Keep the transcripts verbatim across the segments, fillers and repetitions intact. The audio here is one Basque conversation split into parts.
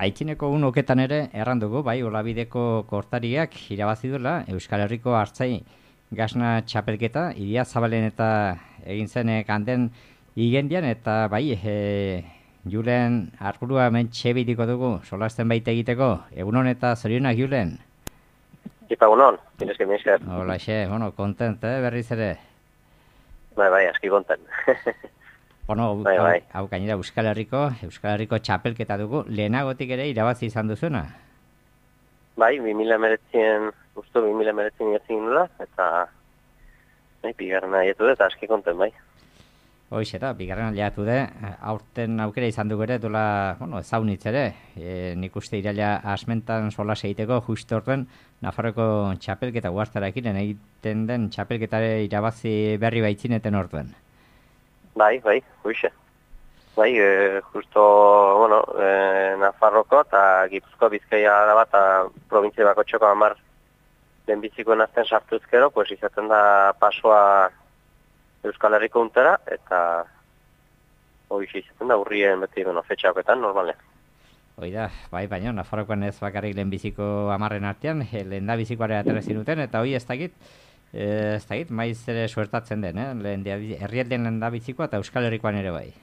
Aitzineko unoketan ere errandugu, bai, Olabideko kortariak irabazi duela Euskal Herriko Artzai gasna txapelketa, Iria Zabalen eta egin zen kanden igendian, eta bai, e, Julen Arburua hemen txebitiko dugu, solasten baita egiteko, egunon eta zorionak Julen. Ipa, egunon, mineske, mineske. Hola, xe, bueno, kontent, eh, berriz ere. Bai, bai, aski kontent. Bueno, bai, hau, bai. hau gainera Euskal Herriko, Euskal Herriko txapelketa dugu, lehenagotik ere irabazi izan duzuena. Bai, bi mila hemeretzien, usto bi mila hemeretzien egin nula, eta bai, bigarren aietu dut, eta aski kontent, bai. Hoiz eta, bigarren aliatu de, aurten aukera izan dugu ere, dola, bueno, ezaunitz ere, e, nik uste iraila asmentan solas egiteko, justu orduan, Nafarroko txapelketa guaztarakin, egiten den txapelketare irabazi berri baitzineten orduan. Bai, bai, huixe. Bai, e, justo, bueno, e, Nafarroko eta Gipuzkoa Bizkaia da bat, eta provintzia bako txoko amar lehenbizikoen azten sartuzkero, pues izaten da pasoa Euskal Herriko untera, eta hoixe izaten da urrien beti, bueno, fetxaoketan, normalean. Hoi da, bai, baina Nafarrokoan ez bakarrik lehenbiziko amarren artean, lehen da bizikoare atera zinuten, eta hoi ez dakit, ez dakit, maiz ere suertatzen den, eh? Herrialdean lehen da bizikoa eta Euskal Herrikoan ere bai.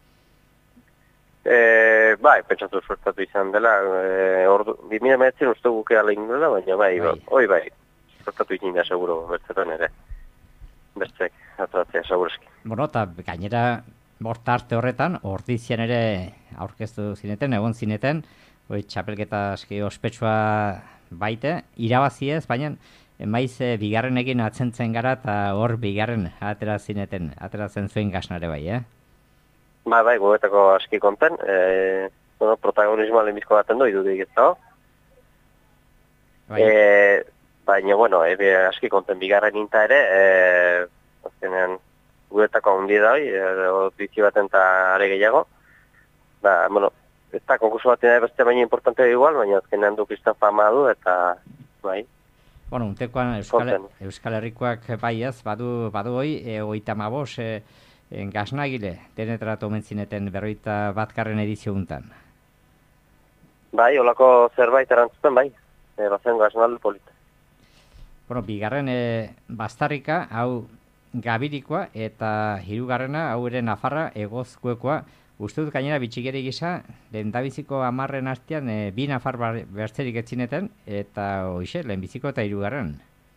E, bai, pentsatu suertatu izan dela, e, ordu, bi mila hemeretzien uste guke ala dela, baina bai, bai. Hoi bai, suertatu izan da seguro, bertzetan ere, bertzek, atratzea segureski. Bueno, eta gainera, borta arte horretan, ordizian ere aurkeztu zineten, egon zineten, hoi txapelketa aski ospetsua baite, irabazi ez, baina maiz e, bigarren egin atzentzen gara, eta hor bigarren atera zineten, ateratzen zuen gasnare bai, eh? Ba, bai, gogetako aski konten, e, bueno, protagonismoa lehenbizko baten du, idudik ez dago. Bai. E, baina, bueno, e, aski konten bigarren inta ere, e, azkenean, guretako handi da hoi, odizio baten eta are gehiago. Ba, bueno, ez da, konkurso baten da beste baina importante igual, baina azkenean du kristan fama du, eta, bai. Bueno, untekoan Euskal, Euskal Herrikoak bai ez, badu, badu hoi, e, oita mabos, e, e, gasnagile, denetratu omentzineten berroita batkarren edizio untan. Bai, holako zerbait erantzuten, bai, e, bazen gasnaldu polita. Bueno, bigarren e, bastarrika, hau, Gabirikoa eta hirugarrena hau ere Nafarra egozkuekoa. Uste dut gainera bitxigeri gisa, lehendabiziko amarren artean e, bi Nafar bertzerik etzineten, eta hoxe, lehenbiziko eta hirugarren.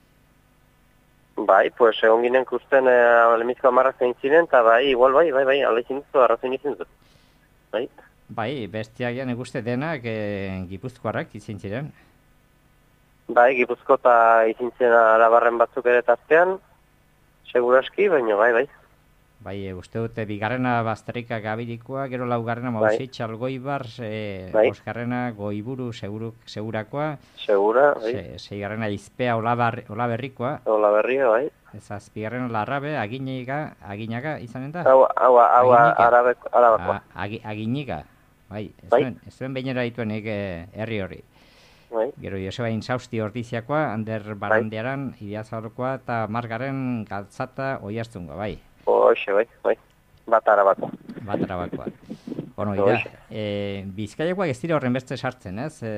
Bai, pues egon ginen kusten e, lehenbiziko amarra zein ziren, eta bai, igual bai, bai, bai, ala izin duzu, arrazen izin duzu. Bai? Bai, bestiagian eguste denak e, Gipuzkoarrak izin ziren. Bai, Gipuzko eta izin ziren arabarren batzuk ere taztean, seguraski, baina bai, bai. Bai, uste dute, bigarrena Bastarrika Gabirikoa, gero laugarrena Mausitx Algoibar, e, bai. Osgarrena Goiburu seguruk, segurakoa, segura, bai. Se, seigarrena Izpea Olabar, Olaberrikoa, Olaberria, bai. ez azpigarrena Larrabe, Aginiga, Aginaga izanen da? Hau, hau, hau, arabekoa. Agi, Aginiga, bai, ez bai. zuen, ez zuen behinera dituenik herri horri. Bai. Gero Joseba Insausti Ordiziakoa, Ander Barandiaran, bai. Idiazabalokoa eta Margaren Galtzata Oiartzungoa, bai. Hoxe, bai, bai. Bat arabakoa. Bat arabakoa. Bueno, ida, e, Bizkaiakoak ez dira horren beste sartzen, ez? E...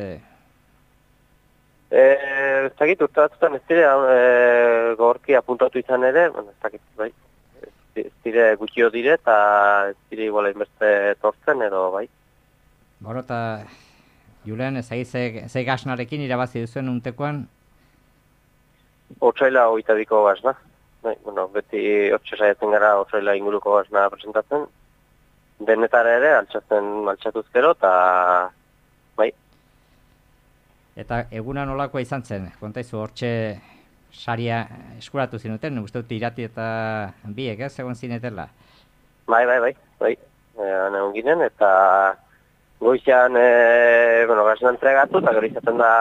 E, ez dakit, urte batzutan ez dire e, gorki apuntatu izan ere, bueno, ez dakit, bai. Ez dire gutxio dire, eta ez dire igual beste tortzen, edo, bai. Bueno, eta Julen, ez egit ze, ze gasnarekin irabazi duzuen untekoan? Otsaila oita biko gasna. Bai, bueno, beti otxe saiatzen gara otsaila inguruko gasna presentatzen. Denetara ere, altxatzen altxatuzkero, eta bai. Eta eguna nolakoa izan zen? Kontaizu, hortxe saria eskuratu zinuten, uste dut irati eta biek, ez, egon zinetela? Bai, bai, bai, bai. Ean egon ginen, eta goizean, e, bueno, gasna entregatu, eta gero izaten da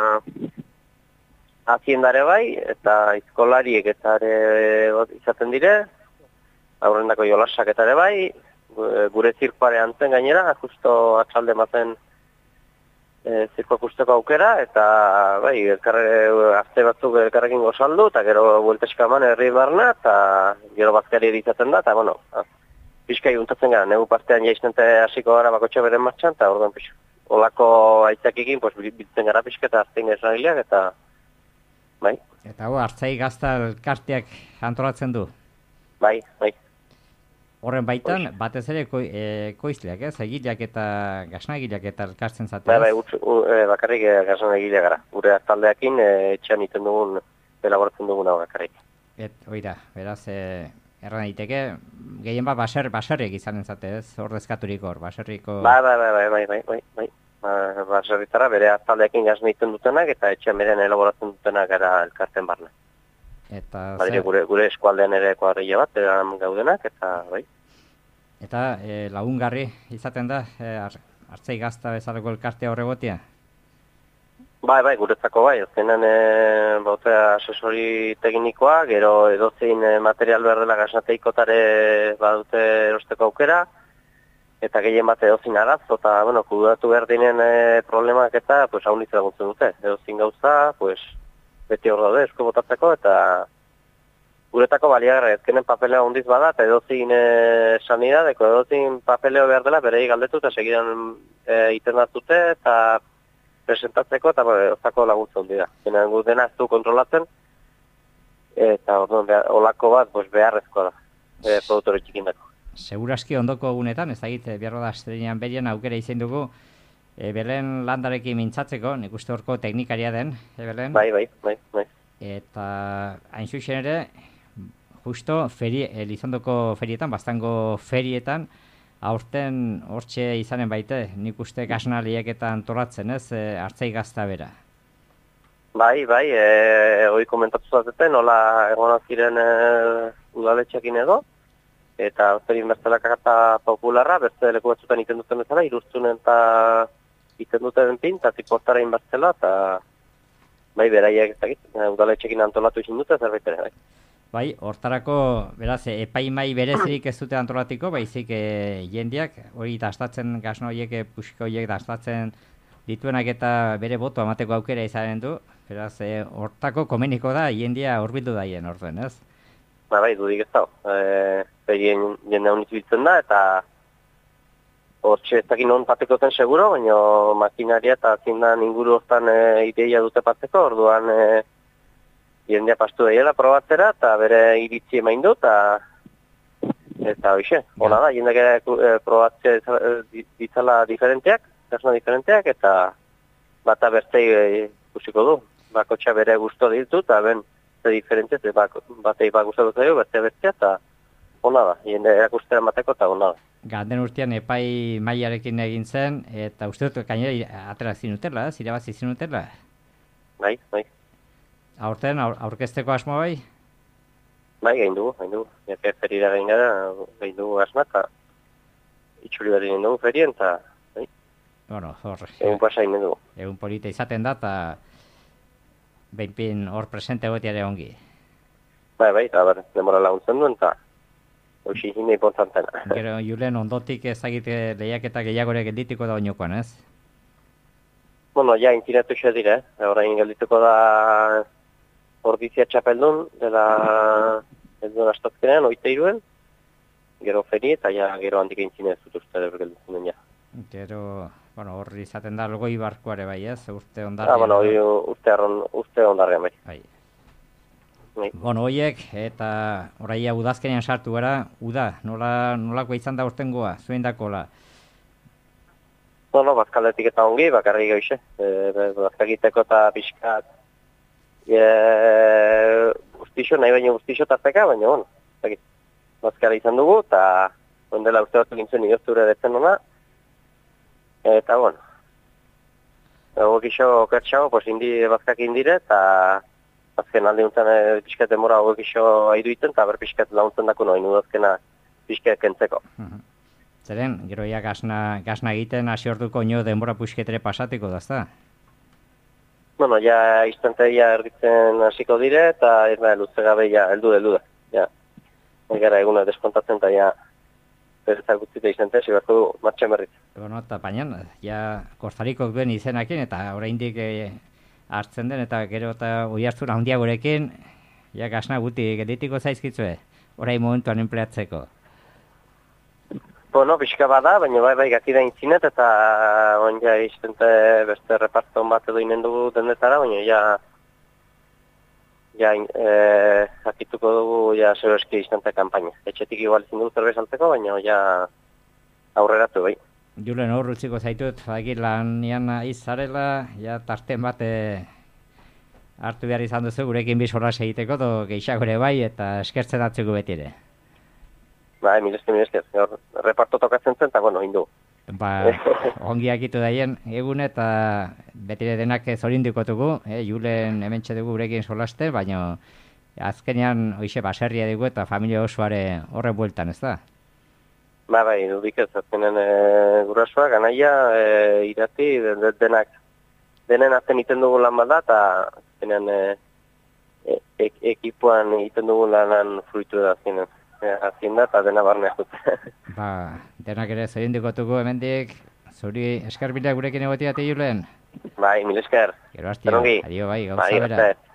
haziendare bai, eta izkolariek eta ere izaten dire, aurrendako jolasak eta ere bai, gure zirkoare antzen gainera, justo atxalde mazen e, zirkoak usteko aukera, eta bai, elkarre, azte batzuk elkarrekin gozaldu, eta gero buelteska eman herri barna, eta gero bazkari izaten da, eta bueno, pixkai untatzen gara, negu partean jaiztente hasiko gara bakotxe beren martxan, eta orduan pixu. olako aitzakekin, pues, biltzen gara pixka eta azten esnagileak, eta, bai. Eta hau, Artzai Gazta elkarteak antolatzen du? Bai, bai. Horren baitan, Oix. batez ere ko, e, koizleak, ez? Egileak eta gasnagileak eta elkartzen zate, bai, bai, utz, u, e, bakarrik e, gasnagileak gara. Gure taldeakin e, etxean iten dugun, elaboratzen duguna bakarrik. Et, oida, beraz, e, erran daiteke, gehien bat baser, baserriek izanen zate, ez? Ordezkaturik hor, baserriko... Bai, bai, bai, bai, bai, bai, bai, bai. Ba, baserritara bere taldeakin gasna iten dutenak eta etxean beren elaboratzen dutenak gara elkarten barne. Eta Badire, gure, gure eskualdean ere kuadrilla bat, eran gaudenak, eta bai. Eta e, lagungarri izaten da, e, Artzai Gazta bezalako elkartea horregotia? Bai, bai, guretzako bai, azkenan e, bautea asesori teknikoa, gero edozein e, material behar dela gasnateikotare badute erosteko aukera, eta gehien bat edozein arazo, eta, bueno, kudatu behar dinen e, problemak eta, pues, hau nitz laguntzen dute. Edozein gauza, pues, beti hor daude, esko botatzeko, eta guretako baliagarra, ezkenen papeleo handiz bada, eta edozein e, sanidadeko, edozein papeleo behar dela, berei galdetu, eta segidan e, itendatzute, eta presentatzeko, eta ozako laguntzen dira. Zena gu dena ez du kontrolatzen, eta orduan, olako bat, pues, beharrezkoa da, e, produktore txikindako. Seguraski ondoko egunetan, ez da egite, biarro da astrenean berien aukera izan dugu, e, Belen landarekin mintzatzeko, nik uste horko teknikaria den, e, Belen? Bai, bai, bai, bai. Eta hain zuzen ere, justo feri, Elizondoko ferietan, Baztango ferietan, aurten hortxe izanen baite, nik uste gasnaliek eta antolatzen, ez, e, Artzai Gazta bera. Bai, bai, e, hori komentatu zateten, nola egon ziren e, udaletxekin edo, eta zerin bezala kakata popularra, beste leku batzutan iten duten bezala, iruztunen eta iten duten pin, eta tipostara inbaztela, eta bai, beraiek ez dakit, udaletxekin antolatu izin dute, zerbait ere, bai. Bai, hortarako, beraz, epaimai berezirik ez dute antolatiko, baizik e, jendeak, hori dastatzen, gasno horiek, pusiko horiek dastatzen dituenak eta bere boto amateko aukera izanen du, beraz, e, hortako komeniko da, jendea horbildu daien orduen, ez? Ba, bai, dudik ez dago. E, Berien jende honit biltzen da, eta hortxe ez dakin hon pateko zen seguro, baina makinaria eta zindan inguru hortan e, ideia dute pateko, orduan e, jendea pastu daiela probatzera, eta bere iritzi emain du, eta eta hoxe, hona da, jendeak e, probatzea ditzala diferenteak, gasna diferenteak, eta bata bertei e, ikusiko du. Bakotxa bere gusto ditu, eta ben ze diferentez, batei bat gustatu zaio, beste bestea, eta hona da, jende erakustera mateko, eta hona da. Galden urtean epai mailarekin egin zen, eta uste dut gainera atera zinutela, zirabazi zinutela? Bai, bai. Aurten, aur, aurkezteko asmoa bai? Bai, gain dugu, gain dugu. Epe ferira gain gara, gain dugu asma, eta itxuri bat egin dugu ferien, eta bai. Bueno, hor. Egun pasa egin dugu. Egun polita izaten da, eta behinpin hor presente gotiare ongi. Bai, bai, eta ber, demora laguntzen duen, eta hoxi hine importantena. Gero, Julen, ondotik ezagite lehiaketa gehiagore gelditiko da oinokoan, ez? Bueno, ja, intinetu xe dire, eh? Orain geldituko da ordizia txapeldun, dela eldun astazkenean, oite iruen, gero feri, eta ja, gero handik eintzine ez dut uste dut gelditzen den ja. Gero, bueno, hor izaten da logoi barkuare bai, ez? Urte ondarrian. Ah, bueno, hori urte, urte ondarrian bai. Bai. Bai. Bueno, hoiek, eta oraia udazkenean sartu gara, uda, nola, nolako izan da urtengoa, zuen dakola? Bueno, bazkaldetik eta ongi, bakarri goixe. E, bazkagiteko eta pixkat e, guztixo, nahi baino guztixo tarteka, baina, bueno, zakit, bazkara izan dugu, eta ondela uste bat egintzen idozture detzen ona, eta, bueno, gokixo okertxago, pues, indi bazkak indire, eta azken alde untzen e, pixkat demora gokixo haidu iten, eta ber pixkat launtzen dako noin udazkena pixkat kentzeko. Zeren, gero ja gasna, gasna egiten hasi orduko nio denbora puxketere pasatiko da, ezta? Bueno, ja instantea erditzen hasiko dire, eta ez da, luze gabe ja, heldu heldu da. Ja, gara eguna deskontatzen, eta ja, berezak gutzite instantea, zibarko du, martxan berriz. Bueno, eta baina, ja, Kostariko duen izenakin, eta oraindik e, hartzen den, eta gero eta oi hartzun handiagorekin, ja, gasna guti gelditiko zaizkitzue, orain momentuan empleatzeko. Bueno, pixka bada, baina bai, bai, gaki da intzinet, eta on ja iztente beste reparton bat edo inen dugu dendetara, baina ja, ja, e, akituko dugu, ja, zero eski iztente kampaina. Etxetik igual izin dugu zerbait saltzeko, baina ja, aurreratu, bai. Julen hor utziko zaitut, bagir lanian izarela, ja, tarten bat e, hartu behar izan duzu, gurekin bisoraz egiteko, do gehiago ere bai, eta eskertzen atzuko beti ere. Bai, milezke, milezke. Reparto tokatzen zen, eta bueno, hindu. Ba, ongi akitu daien egun eta betire denak zorindikotugu, eh, Julen hementxe dugu gurekin solaste, baina azkenean hoize baserria dugu eta familia osoare horre bueltan, ez da? Ba, bai, dudik ez, azkenen e, gurasoa, ganaia, e, irati, de, de, denak, denen azten iten dugu lan bat da, eta azkenen e, e, e, ekipuan iten dugu lanan fruitu da azkenen. Azien da, eta dena barneak dut. Ba, denak ere zorindikotugu hemendik, zuri eskarbilak gurekin egotiate Julen? Bai, mil esker. Gero hastio, adio bai, gauza bera.